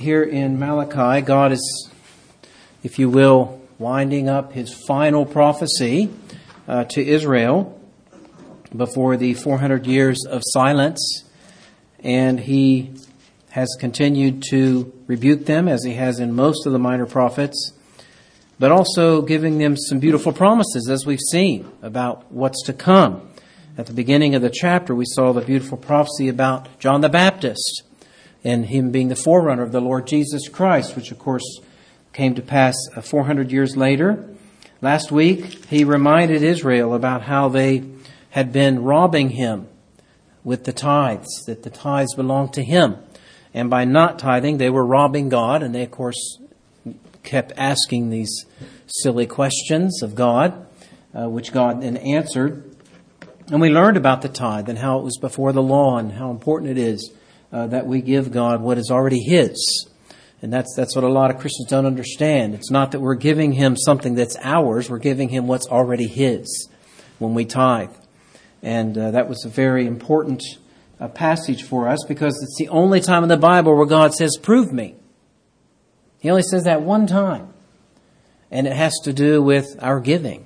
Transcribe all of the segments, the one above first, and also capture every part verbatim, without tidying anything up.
here in Malachi, God is, if you will, winding up His final prophecy uh, to Israel before the four hundred years of silence. And He has continued to rebuke them, as He has in most of the minor prophets, but also giving them some beautiful promises, as we've seen, about what's to come. At the beginning of the chapter, we saw the beautiful prophecy about John the Baptist and him being the forerunner of the Lord Jesus Christ, which, of course, came to pass four hundred years later. Last week, he reminded Israel about how they had been robbing Him with the tithes, that the tithes belonged to Him. And by not tithing, they were robbing God, and they, of course, kept asking these silly questions of God, uh, which God then answered. And we learned about the tithe and how it was before the law and how important it is uh, that we give God what is already His. And that's that's what a lot of Christians don't understand. It's not that we're giving Him something that's ours. We're giving Him what's already His when we tithe. And uh, that was a very important uh, passage for us, because it's the only time in the Bible where God says, "Prove me." He only says that one time. And it has to do with our giving.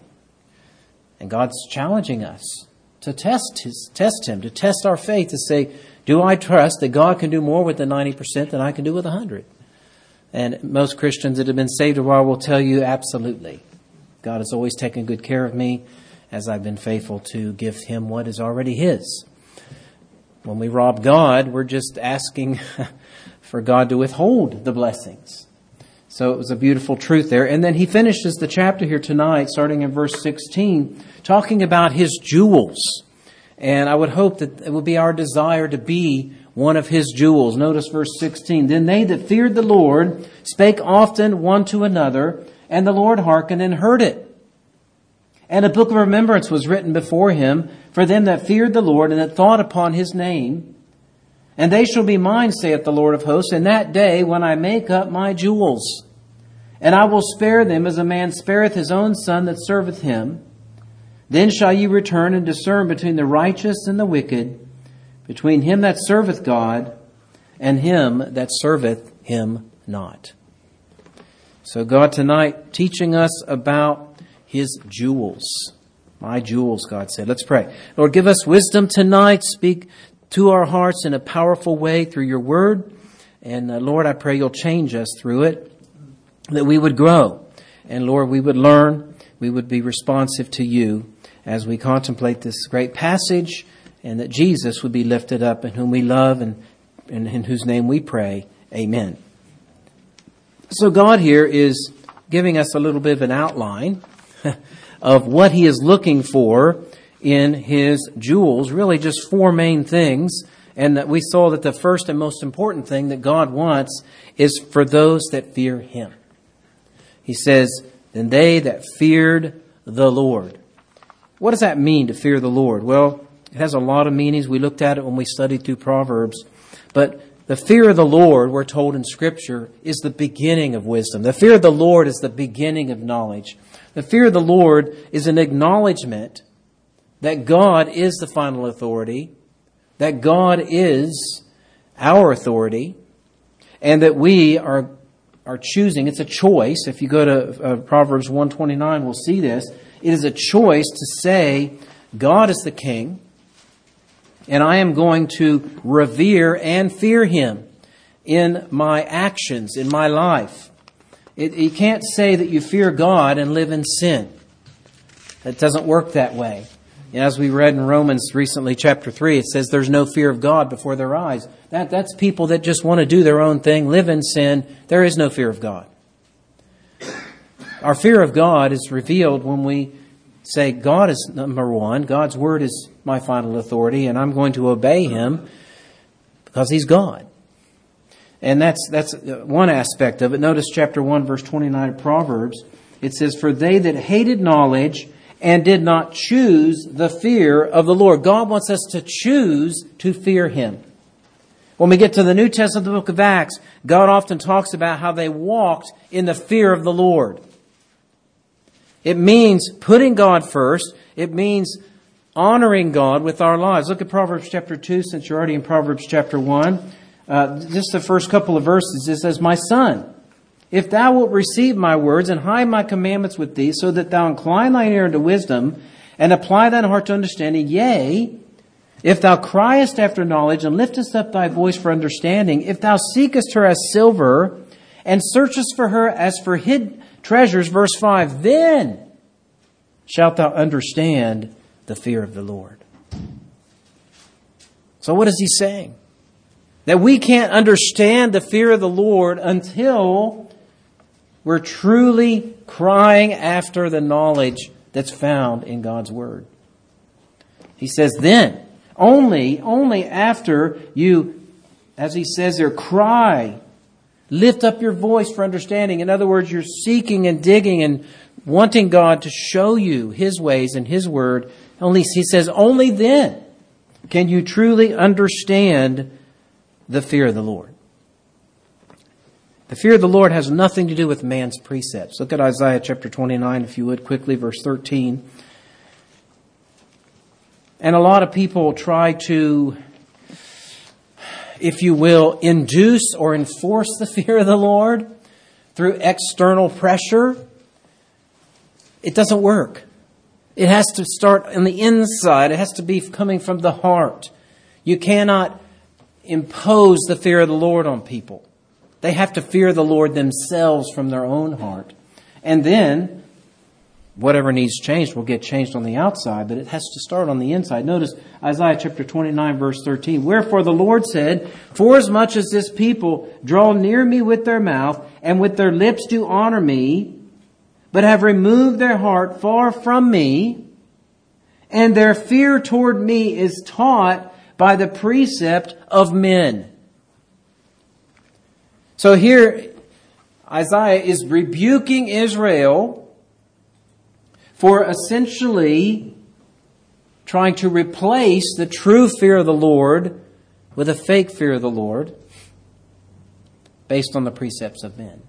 And God's challenging us to test his, test Him, to test our faith, to say, do I trust that God can do more with the ninety percent than I can do with one hundred? And most Christians that have been saved a while will tell you, absolutely. God has always taken good care of me as I've been faithful to give Him what is already His. When we rob God, we're just asking for God to withhold the blessings. So it was a beautiful truth there. And then he finishes the chapter here tonight, starting in verse sixteen, talking about His jewels. And I would hope that it would be our desire to be one of His jewels. Notice verse sixteen. Then they that feared the Lord spake often one to another, and the Lord hearkened and heard it. And a book of remembrance was written before Him for them that feared the Lord and that thought upon His name. And they shall be mine, saith the Lord of hosts, in that day when I make up my jewels. And I will spare them as a man spareth his own son that serveth him. Then shall ye return and discern between the righteous and the wicked, between him that serveth God and him that serveth Him not. So God tonight teaching us about His jewels. My jewels, God said. Let's pray. Lord, give us wisdom tonight. Speak to our hearts in a powerful way through Your word. And uh, Lord, I pray You'll change us through it, that we would grow. And Lord, we would learn, we would be responsive to You as we contemplate this great passage, and that Jesus would be lifted up, in whom we love and, and in whose name we pray. Amen. So God here is giving us a little bit of an outline of what He is looking for in His jewels. Really just four main things. And that we saw that the first and most important thing that God wants is for those that fear Him. He says, then they that feared the Lord. What does that mean, to fear the Lord? Well, it has a lot of meanings. We looked at it when we studied through Proverbs. But the fear of the Lord, we're told in Scripture, is the beginning of wisdom. The fear of the Lord is the beginning of knowledge. The fear of the Lord is an acknowledgement that God is the final authority, that God is our authority, and that we are are choosing. It's a choice. If you go to uh, Proverbs one twenty-nine, we'll see this. It is a choice to say, God is the King, and I am going to revere and fear Him in my actions, in my life. It, you can't say that you fear God and live in sin. It doesn't work that way. As we read in Romans recently, chapter three, it says there's no fear of God before their eyes. That, that's people that just want to do their own thing, live in sin. There is no fear of God. Our fear of God is revealed when we say God is number one. God's word is my final authority, and I'm going to obey Him because He's God. And that's that's one aspect of it. Notice chapter one, verse twenty-nine of Proverbs. It says, for they that hated knowledge and did not choose the fear of the Lord. God wants us to choose to fear Him. When we get to the New Testament, the book of Acts, God often talks about how they walked in the fear of the Lord. It means putting God first. It means honoring God with our lives. Look at Proverbs chapter two, since you're already in Proverbs chapter one. Uh, just the first couple of verses, it says, "My son, if thou wilt receive my words and hide my commandments with thee, so that thou incline thine ear unto wisdom and apply thine heart to understanding, yea, if thou criest after knowledge and liftest up thy voice for understanding, if thou seekest her as silver and searchest for her as for hid treasures," verse five, "then shalt thou understand the fear of the Lord." So what is he saying? That we can't understand the fear of the Lord until we're truly crying after the knowledge that's found in God's Word. He says, then, only, only after you, as he says there, cry, lift up your voice for understanding. In other words, you're seeking and digging and wanting God to show you His ways and His Word. Only, he says, only then can you truly understand the fear of the Lord. The fear of the Lord has nothing to do with man's precepts. Look at Isaiah chapter twenty-nine, if you would, quickly, verse thirteen. And a lot of people try to, if you will, induce or enforce the fear of the Lord through external pressure. It doesn't work. It has to start on the inside. It has to be coming from the heart. You cannot impose the fear of the Lord on people. They have to fear the Lord themselves from their own heart. And then, whatever needs changed will get changed on the outside, but it has to start on the inside. Notice Isaiah chapter twenty-nine, verse thirteen. "Wherefore the Lord said, Forasmuch as this people draw near me with their mouth, and with their lips do honor me, but have removed their heart far from me, and their fear toward me is taught by the precept of men." So here, Isaiah is rebuking Israel for essentially trying to replace the true fear of the Lord with a fake fear of the Lord based on the precepts of men.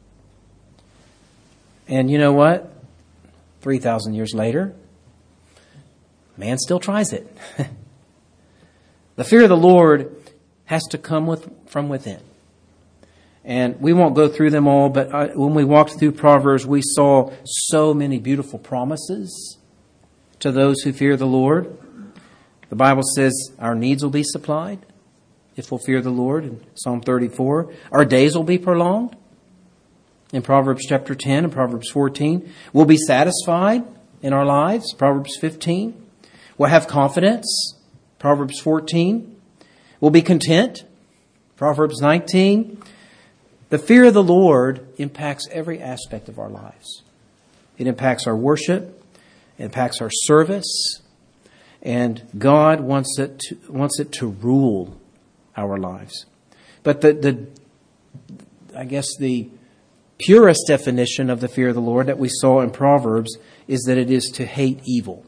And you know what? three thousand years later, man still tries it. The fear of the Lord has to come with, from within. And we won't go through them all, but I, when we walked through Proverbs, we saw so many beautiful promises to those who fear the Lord. The Bible says our needs will be supplied if we'll fear the Lord in Psalm thirty-four. Our days will be prolonged in Proverbs chapter ten and Proverbs fourteen. We'll be satisfied in our lives, Proverbs fifteen. We'll have confidence, Proverbs fourteen. We'll be content, Proverbs nineteen. The fear of the Lord impacts every aspect of our lives. It impacts our worship, it impacts our service, and God wants it to, wants it to rule our lives. But the, the, I guess the purest definition of the fear of the Lord that we saw in Proverbs is that it is to hate evil.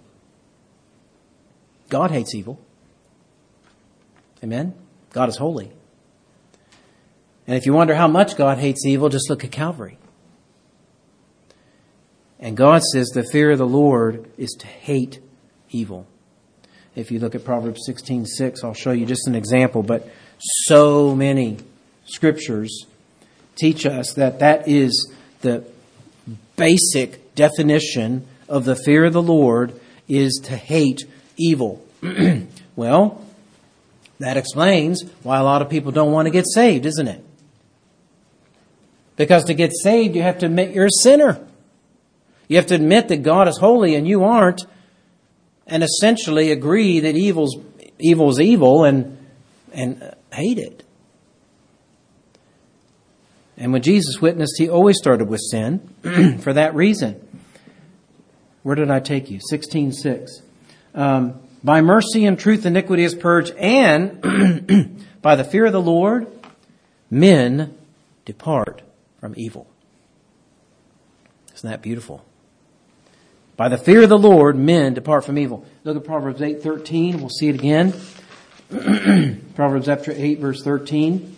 God hates evil. Amen? God is holy. And if you wonder how much God hates evil, just look at Calvary. And God says the fear of the Lord is to hate evil. If you look at Proverbs sixteen six, I'll show you just an example, but so many scriptures teach us that that is the basic definition of the fear of the Lord is to hate evil. Well, that explains why a lot of people don't want to get saved, isn't it? Because to get saved, you have to admit you're a sinner. You have to admit that God is holy and you aren't, and essentially agree that evil's evil is evil and and hate it. And when Jesus witnessed, he always started with sin for that reason. Where did I take you? sixteen six. Um, by mercy and truth iniquity is purged, and by the fear of the Lord, men depart from evil. Isn't that beautiful? By the fear of the Lord, men depart from evil. Look at Proverbs eight thirteen. We'll see it again. Proverbs chapter eight, verse thirteen.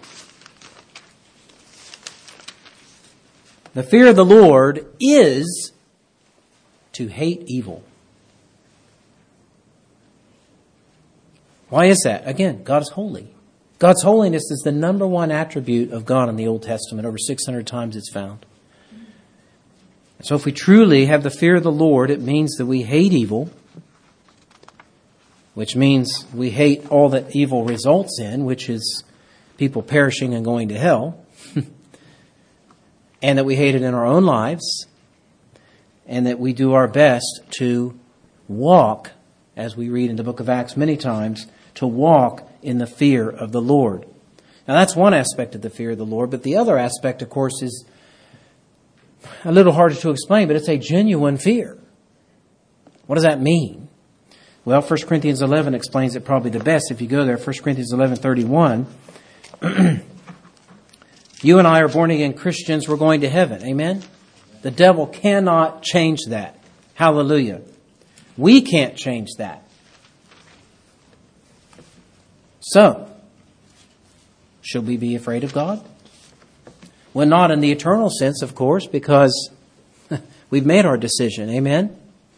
The fear of the Lord is to hate evil. Why is that? Again, God is holy. God's holiness is the number one attribute of God in the Old Testament. Over six hundred times it's found. So if we truly have the fear of the Lord, it means that we hate evil, which means we hate all that evil results in, which is people perishing and going to hell, and that we hate it in our own lives, and that we do our best to walk, as we read in the book of Acts many times, to walk in the fear of the Lord. Now that's one aspect of the fear of the Lord, but the other aspect, of course, is a little harder to explain, but it's a genuine fear. What does that mean? Well, First Corinthians eleven explains it probably the best. If you go there, First Corinthians eleven thirty-one, you and I are born again Christians, we're going to heaven. Amen? The devil cannot change that. Hallelujah. We can't change that. So, should we be afraid of God? Well, not in the eternal sense, of course, because we've made our decision. Amen?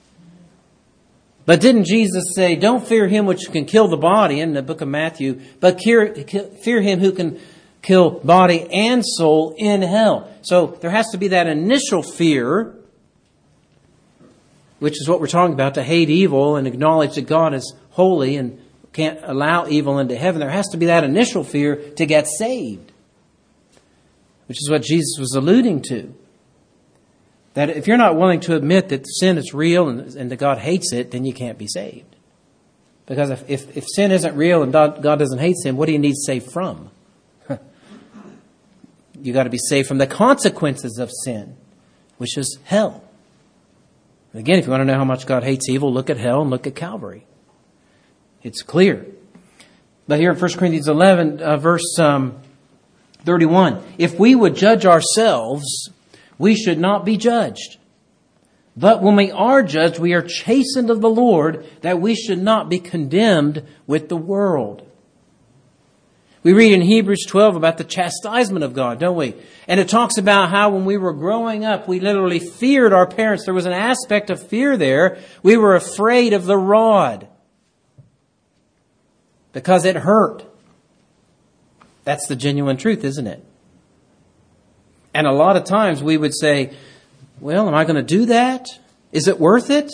But didn't Jesus say, don't fear him which can kill the body in the book of Matthew, but fear him who can kill body and soul in hell? So there has to be that initial fear, which is what we're talking about, to hate evil and acknowledge that God is holy and can't allow evil into heaven. There has to be that initial fear to get saved, which is what Jesus was alluding to. That if you're not willing to admit that sin is real and, and that God hates it, then you can't be saved. Because if, if, if sin isn't real and God, God doesn't hate sin, what do you need saved from? You got to be saved from the consequences of sin, which is hell. Again, if you want to know how much God hates evil, look at hell and look at Calvary. It's clear. But here in First Corinthians eleven, uh, verse um, thirty-one, if we would judge ourselves, we should not be judged. But when we are judged, we are chastened of the Lord, that we should not be condemned with the world. We read in Hebrews twelve about the chastisement of God, don't we? And it talks about how when we were growing up, we literally feared our parents. There was an aspect of fear there. We were afraid of the rod because it hurt. That's the genuine truth, isn't it? And a lot of times we would say, well, am I going to do that? Is it worth it?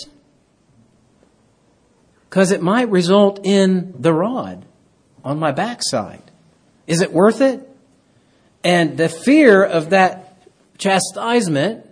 Because it might result in the rod on my backside. Is it worth it? And the fear of that chastisement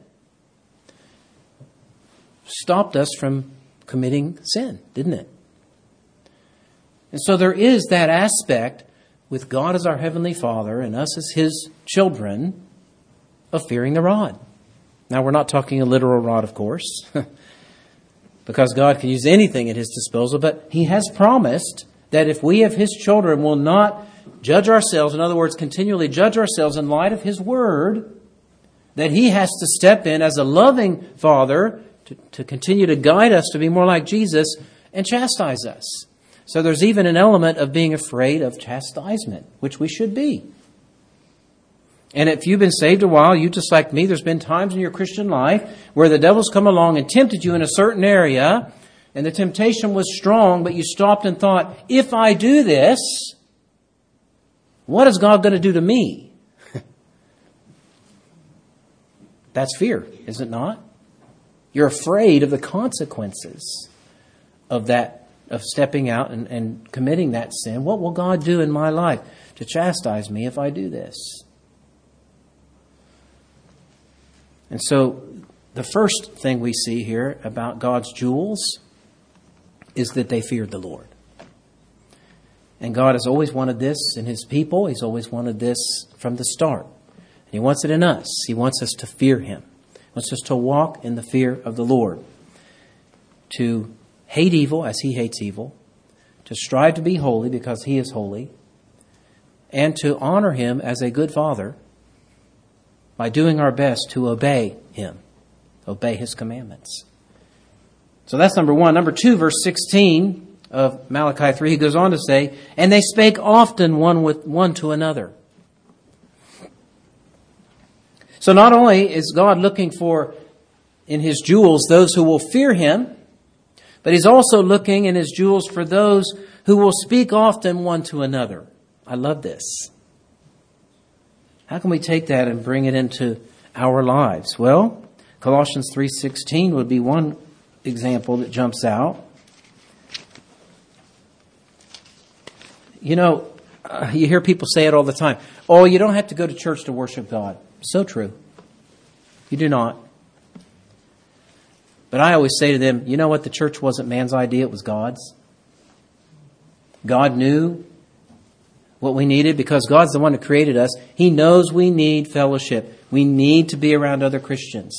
stopped us from committing sin, didn't it? And so there is that aspect with God as our Heavenly Father and us as His children of fearing the rod. Now, we're not talking a literal rod, of course, because God can use anything at His disposal, but He has promised that if we, of His children, will not judge ourselves, in other words, continually judge ourselves in light of His Word, that He has to step in as a loving Father to, to continue to guide us to be more like Jesus and chastise us. So there's even an element of being afraid of chastisement, which we should be. And if you've been saved a while, you just like me, there's been times in your Christian life where the devil's come along and tempted you in a certain area, and the temptation was strong, but you stopped and thought, if I do this, what is God going to do to me? That's fear, is it not? You're afraid of the consequences of that, of stepping out and, and committing that sin. What will God do in my life to chastise me if I do this? And so the first thing we see here about God's jewels is that they feared the Lord. And God has always wanted this in His people. He's always wanted this from the start. And He wants it in us. He wants us to fear Him. He wants us to walk in the fear of the Lord. To hate evil as He hates evil. To strive to be holy because He is holy. And to honor Him as a good Father by doing our best to obey Him. Obey His commandments. So that's number one. Number two, verse sixteen of Malachi three, he goes on to say, and they spake often one with one to another. So not only is God looking for in His jewels those who will fear Him, but He's also looking in His jewels for those who will speak often one to another. I love this. How can we take that and bring it into our lives? Well, Colossians three sixteen would be one example that jumps out. You know, uh, you hear people say it all the time. Oh, you don't have to go to church to worship God. So true. You do not. But I always say to them, you know what? The church wasn't man's idea. It was God's. God knew what we needed because God's the one who created us. He knows we need fellowship. We need to be around other Christians.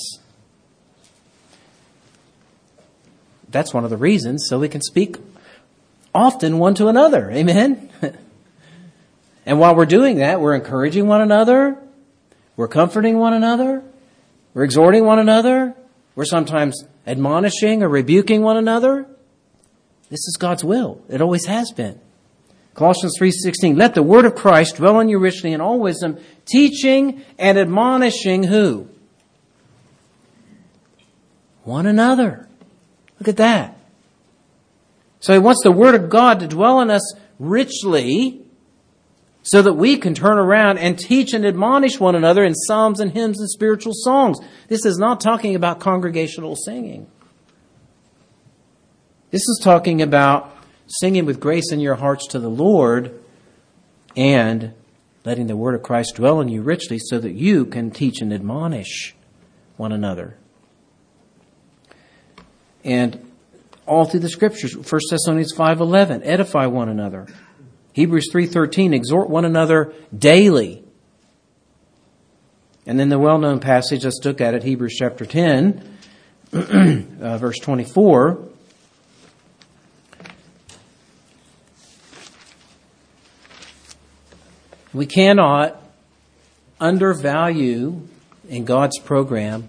That's one of the reasons, so we can speak often one to another. Amen? And while we're doing that, we're encouraging one another. We're comforting one another. We're exhorting one another. We're sometimes admonishing or rebuking one another. This is God's will. It always has been. Colossians three sixteen, let the word of Christ dwell in you richly in all wisdom, teaching and admonishing who? One another. Look at that. So he wants the word of God to dwell in us richly so that we can turn around and teach and admonish one another in psalms and hymns and spiritual songs. This is not talking about congregational singing. This is talking about singing with grace in your hearts to the Lord and letting the word of Christ dwell in you richly so that you can teach and admonish one another. And all through the Scriptures, First Thessalonians five eleven, edify one another. Hebrews three thirteen, exhort one another daily. And then the well-known passage, let's look at it, Hebrews chapter ten, uh, verse twenty-four. We cannot undervalue in God's program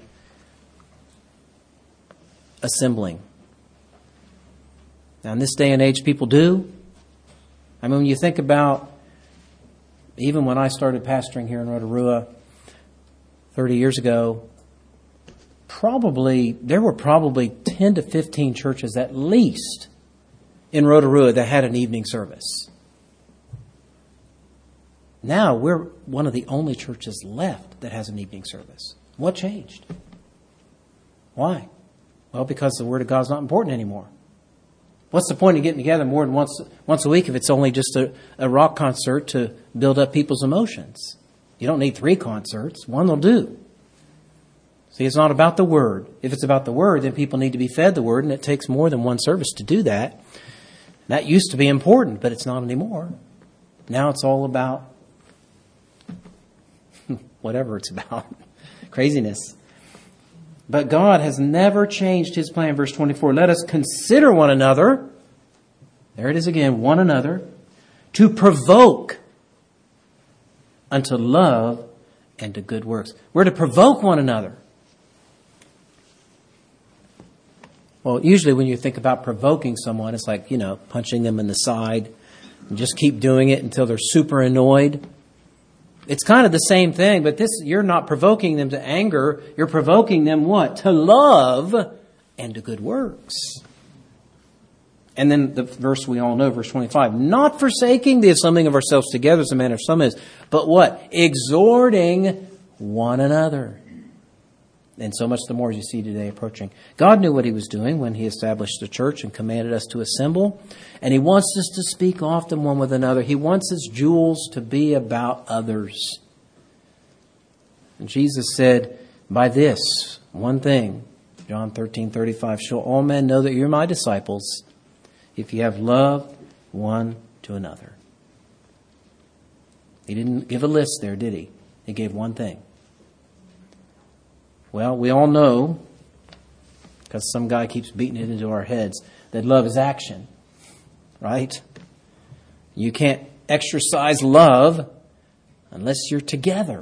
assembling. Now, in this day and age, people do. I mean, when you think about, even when I started pastoring here in Rotorua thirty years ago, probably, there were probably ten to fifteen churches at least in Rotorua that had an evening service. Now, we're one of the only churches left that has an evening service. What changed? Why? Well, because the Word of God is not important anymore. What's the point of getting together more than once once a week if it's only just a, a rock concert to build up people's emotions? You don't need three concerts. One will do. See, it's not about the Word. If it's about the Word, then people need to be fed the Word, and it takes more than one service to do that. That used to be important, but it's not anymore. Now it's all about whatever it's about. Craziness. But God has never changed His plan. Verse twenty-four, let us consider one another. There it is again, one another. To provoke unto love and to good works. We're to provoke one another. Well, usually when you think about provoking someone, it's like, you know, punching them in the side and just keep doing it until they're super annoyed. It's kind of the same thing, but this, you're not provoking them to anger. You're provoking them what? To love and to good works. And then the verse we all know, verse twenty-five, not forsaking the assembling of ourselves together as a manner of some is, but what? Exhorting one another. And so much the more as you see today approaching. God knew what He was doing when He established the church and commanded us to assemble. And He wants us to speak often one with another. He wants His jewels to be about others. And Jesus said, by this, one thing, John thirteen thirty-five, shall all men know that you're my disciples if you have love one to another. He didn't give a list there, did He? He gave one thing. Well, we all know, because some guy keeps beating it into our heads, that love is action, right? You can't exercise love unless you're together.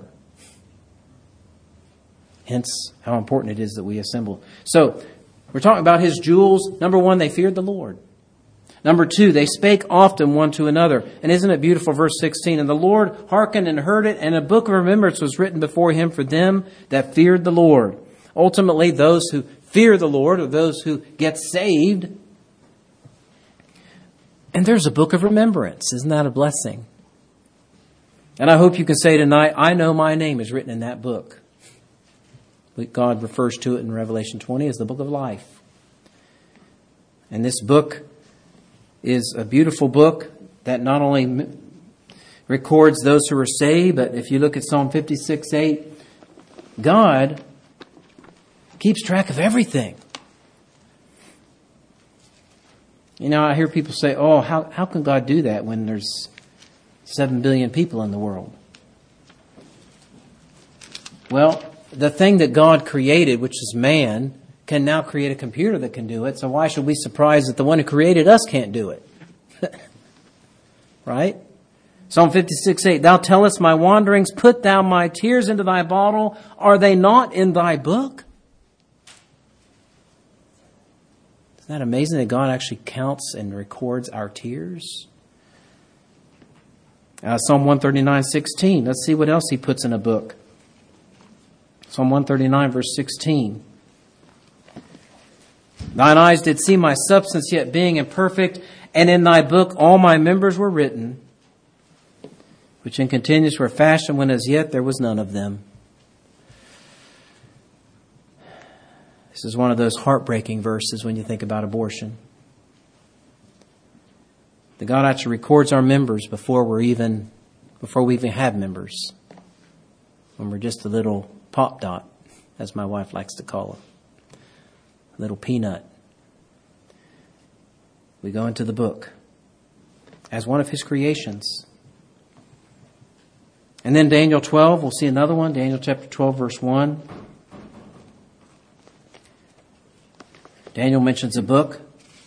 Hence, how important it is that we assemble. So, we're talking about His jewels. Number one, they feared the Lord. Number two, they spake often one to another. And isn't it beautiful, verse sixteen? And the Lord hearkened and heard it, and a book of remembrance was written before Him for them that feared the Lord. Ultimately, those who fear the Lord are those who get saved. And there's a book of remembrance. Isn't that a blessing? And I hope you can say tonight, I know my name is written in that book. God refers to it in Revelation twenty as the book of life. And this book is a beautiful book that not only records those who are saved, but if you look at Psalm fifty-six eight, God keeps track of everything. You know, I hear people say, oh, how, how can God do that when there's seven billion people in the world? Well, the thing that God created, which is man, can now create a computer that can do it. So why should we be surprised that the one who created us can't do it? Right? Psalm fifty-six eight, Thou tellest my wanderings, put thou my tears into thy bottle. Are they not in thy book? Isn't that amazing that God actually counts and records our tears? Uh, Psalm one thirty-nine sixteen. Let's see what else he puts in a book. Psalm one thirty-nine verse sixteen. Thine eyes did see my substance yet being imperfect, and in thy book all my members were written, which in continuance were fashioned when as yet there was none of them. This is one of those heartbreaking verses when you think about abortion. That God actually records our members before we're even before we even have members. When we're just a little pop dot, as my wife likes to call it. A little peanut. We go into the book as one of his creations. And then Daniel twelve, we'll see another one. Daniel chapter twelve, verse one. Daniel mentions a book.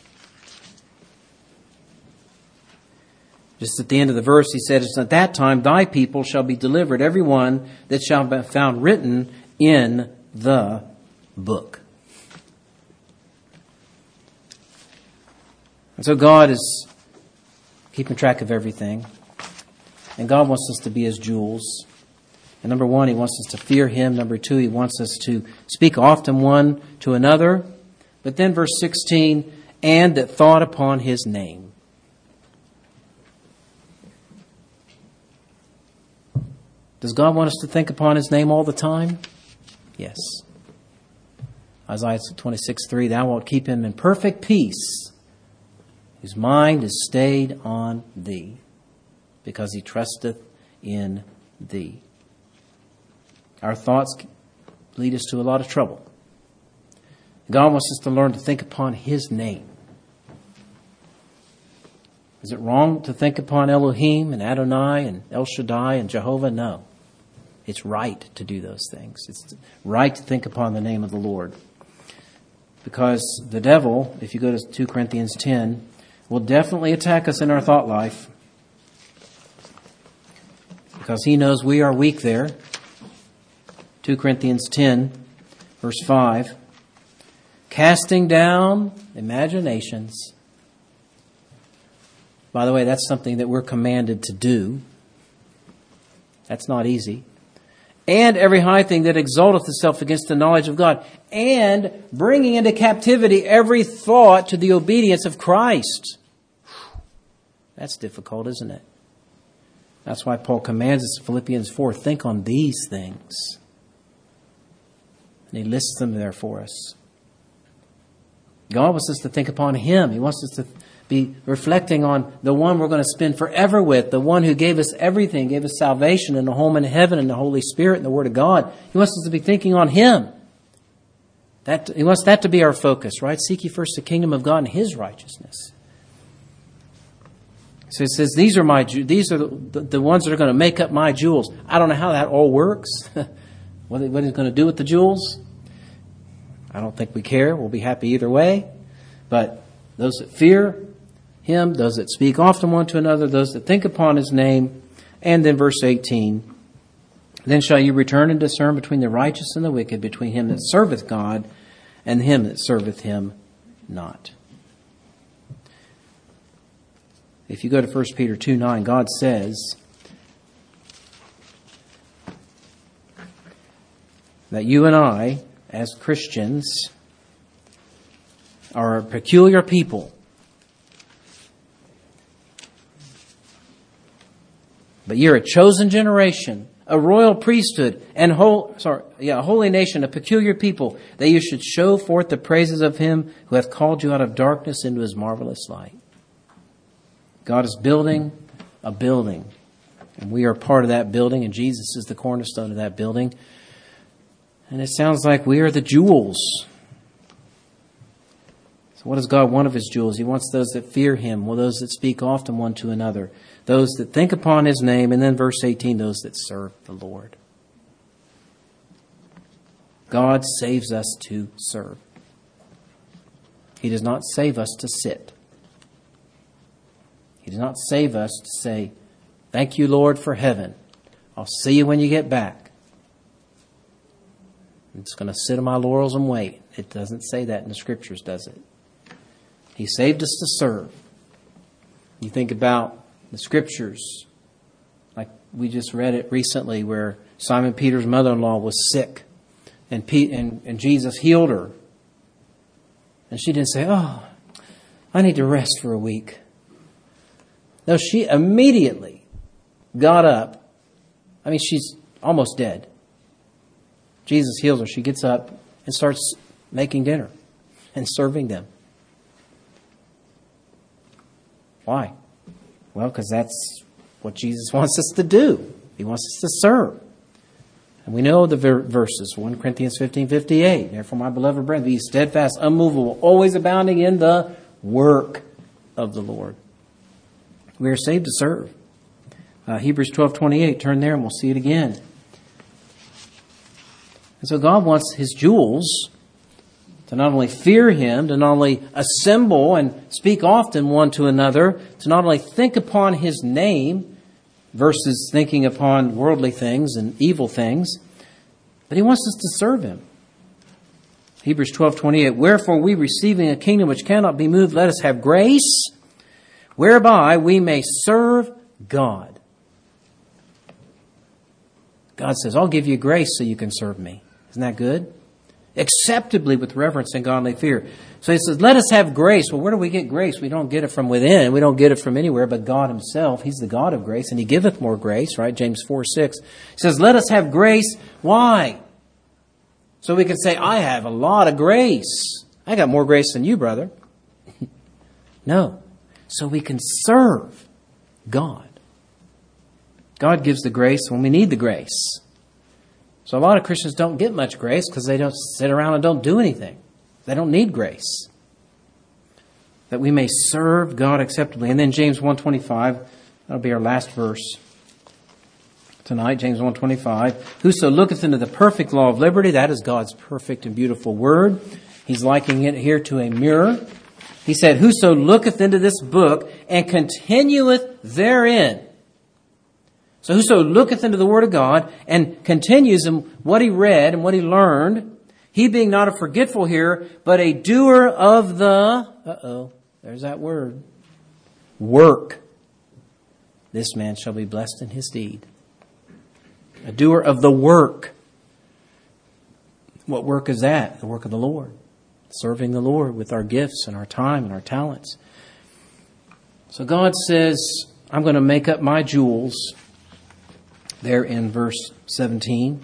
Just at the end of the verse, he said, at that time thy people shall be delivered, every one that shall be found written in the book. And so God is keeping track of everything. And God wants us to be his jewels. And number one, he wants us to fear him. Number two, he wants us to speak often one to another. But then verse sixteen, and that thought upon his name. Does God want us to think upon his name all the time? Yes. Isaiah twenty-six three, thou wilt keep him in perfect peace, whose mind is stayed on thee, because he trusteth in thee. Our thoughts lead us to a lot of trouble. God wants us to learn to think upon his name. Is it wrong to think upon Elohim and Adonai and El Shaddai and Jehovah? No. It's right to do those things. It's right to think upon the name of the Lord. Because the devil, if you go to two Corinthians ten, will definitely attack us in our thought life. Because he knows we are weak there. two Corinthians ten, verse five. Casting down imaginations. By the way, that's something that we're commanded to do. That's not easy. And every high thing that exalteth itself against the knowledge of God. And bringing into captivity every thought to the obedience of Christ. That's difficult, isn't it? That's why Paul commands us in Philippians four, think on these things. And he lists them there for us. God wants us to think upon him. He wants us to be reflecting on the one we're going to spend forever with, the one who gave us everything, gave us salvation and a home in heaven and the Holy Spirit and the Word of God. He wants us to be thinking on him. That, he wants that to be our focus, right? Seek ye first the kingdom of God and his righteousness. So it says, these are my these are the, the ones that are going to make up my jewels. I don't know how that all works. What are he going to do with the jewels? I don't think we care. We'll be happy either way. But those that fear him, those that speak often one to another, those that think upon his name. And then verse eighteen, then shall you return and discern between the righteous and the wicked, between him that serveth God and him that serveth him not. If you go to First Peter two nine, God says that you and I, as Christians, are a peculiar people. But you're a chosen generation, a royal priesthood, and whole, sorry, yeah, a holy nation, a peculiar people, that you should show forth the praises of him who hath called you out of darkness into his marvelous light. God is building a building, and we are part of that building, and Jesus is the cornerstone of that building. And it sounds like we are the jewels. So what does God want of his jewels? He wants those that fear him, well, those that speak often one to another, those that think upon his name, and then verse eighteen, those that serve the Lord. God saves us to serve. He does not save us to sit. He does not save us to say, thank you, Lord, for heaven. I'll see you when you get back. I'm just going to sit on my laurels and wait. It doesn't say that in the scriptures, does it? He saved us to serve. You think about the scriptures, like we just read it recently, where Simon Peter's mother-in-law was sick, and, Pete, and, and Jesus healed her. And she didn't say, oh, I need to rest for a week. No, she immediately got up. I mean, she's almost dead. Jesus heals her. She gets up and starts making dinner and serving them. Why? Well, because that's what Jesus wants us to do. He wants us to serve. And we know the ver- verses, First Corinthians fifteen fifty-eight. Therefore, my beloved brethren, be steadfast, unmovable, always abounding in the work of the Lord. We are saved to serve. Uh, Hebrews twelve twenty-eight. Turn there and we'll see it again. And so God wants his jewels to not only fear him, to not only assemble and speak often one to another, to not only think upon his name versus thinking upon worldly things and evil things, but he wants us to serve him. Hebrews twelve twenty-eight. Wherefore we, receiving a kingdom which cannot be moved, let us have grace, whereby we may serve God. God says, I'll give you grace so you can serve me. Isn't that good? Acceptably with reverence and godly fear. So he says, let us have grace. Well, where do we get grace? We don't get it from within. We don't get it from anywhere but God himself. He's the God of grace, and he giveth more grace, right? James four six. He says, let us have grace. Why? So we can say, I have a lot of grace. I got more grace than you, brother. No. So we can serve God. God gives the grace when we need the grace. So a lot of Christians don't get much grace because they don't sit around and don't do anything. They don't need grace. That we may serve God acceptably. And then James one twenty-five, that'll be our last verse tonight, James one twenty-five. Whoso looketh into the perfect law of liberty, that is God's perfect and beautiful word. He's likening it here to a mirror. He said, whoso looketh into this book and continueth therein. So whoso looketh into the Word of God and continues in what he read and what he learned, he being not a forgetful hearer, but a doer of the, uh-oh, there's that word, work, this man shall be blessed in his deed. A doer of the work. What work is that? The work of the Lord. Serving the Lord with our gifts and our time and our talents. So God says, I'm going to make up my jewels. There in verse seventeen.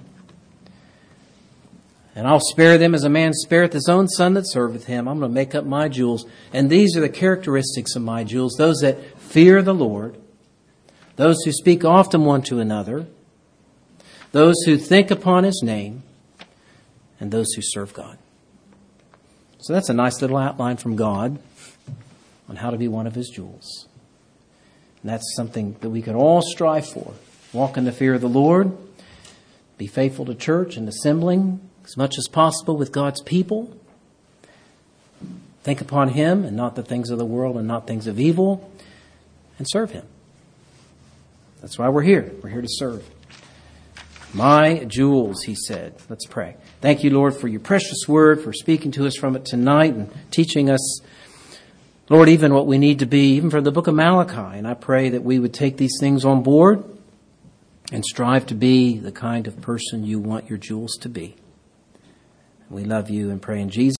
And I'll spare them as a man spareth his own son that serveth him. I'm going to make up my jewels. And these are the characteristics of my jewels. Those that fear the Lord. Those who speak often one to another. Those who think upon his name. And those who serve God. So that's a nice little outline from God on how to be one of his jewels. And that's something that we could all strive for. Walk in the fear of the Lord. Be faithful to church and assembling as much as possible with God's people. Think upon him and not the things of the world and not things of evil. And serve him. That's why we're here. We're here to serve. My jewels, he said. Let's pray. Thank you, Lord, for your precious word, for speaking to us from it tonight and teaching us, Lord, even what we need to be, even from the book of Malachi. And I pray that we would take these things on board and strive to be the kind of person you want your jewels to be. We love you and pray in Jesus'